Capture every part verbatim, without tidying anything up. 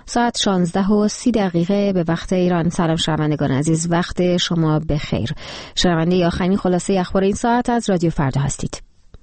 ساعت شانزده و سی دقیقه به وقت ایران. سلام شنوندگان عزیز، وقت شما بخیر. شنونده آخرین خلاصه اخبار این ساعت از رادیو فردا هستید.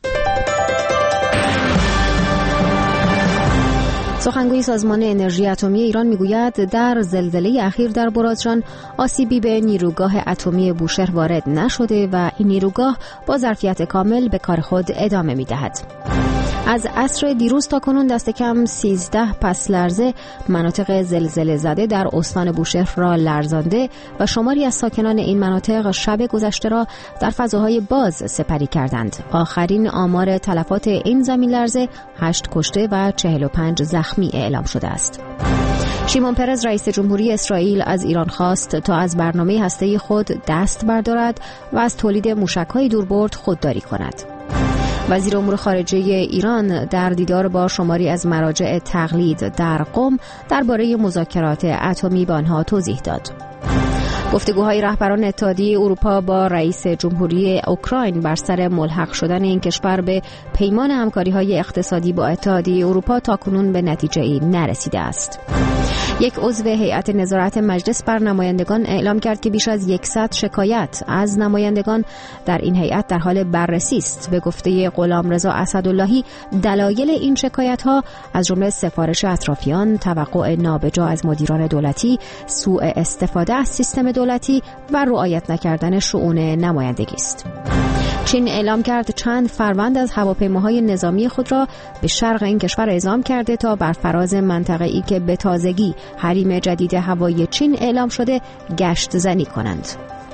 سخنگوی سازمان انرژی اتمی ایران میگوید در زلزله اخیر در برادجان آسیبی به نیروگاه اتمی بوشهر وارد نشده و این نیروگاه با ظرفیت کامل به کار خود ادامه میدهد. از عصر دیروز تا کنون دست کم سیزده پس لرزه مناطق زلزله زده در استان بوشهر را لرزانده و شماری از ساکنان این مناطق شب گذشته را در فضاهای باز سپری کردند. آخرین آمار تلفات این زمین لرزه هشت کشته و چهل و پنج زخمی اعلام شده است. شیمون پرز رئیس جمهوری اسرائیل از ایران خواست تا از برنامه هسته‌ای خود دست بردارد و از تولید موشک‌های دوربرد خودداری کند. وزیر امور خارجه ایران در دیدار با شماری از مراجع تقلید در قم درباره مذاکرات اتمی به آنها توضیح داد. گفتگوهای رهبران اتحادیه اروپا با رئیس جمهوری اوکراین بر سر ملحق شدن این کشور به پیمان همکاری‌های اقتصادی با اتحادیه اروپا تاکنون به نتیجه‌ای نرسیده است. یک عضو هیئت نظارت مجلس بر نمایندگان اعلام کرد که بیش از صد شکایت از نمایندگان در این هیئت در حال بررسی است. به گفته غلامرضا اسداللهی دلایل این شکایت‌ها از جمله سفارش اطرافیان، توقع نابجا از مدیران دولتی، سوء استفاده از سیستم دولتی و رعایت نکردن شؤون نمایندگی است. چین اعلام کرد چند فروند از هواپیماهای نظامی خود را به شرق این کشور اعزام کرده تا بر فراز منطقه‌ای که به تازگی حریم جدید هوایی چین اعلام شده گشت زنی کنند.